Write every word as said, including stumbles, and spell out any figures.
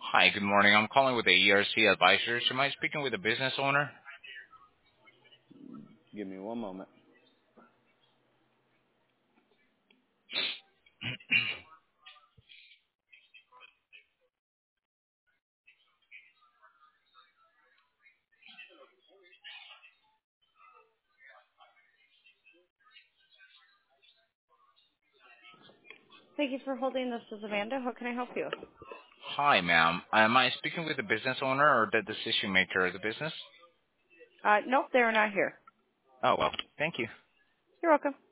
Hi, good morning. I'm calling with the E R C Advisors. Am I speaking with the business owner? Give me one moment. Thank you for holding. This is Amanda. How can I help you? Hi, ma'am. Am I speaking with the business owner or the decision maker of the business? Uh, nope, they're not here. Oh, well, thank you. You're welcome.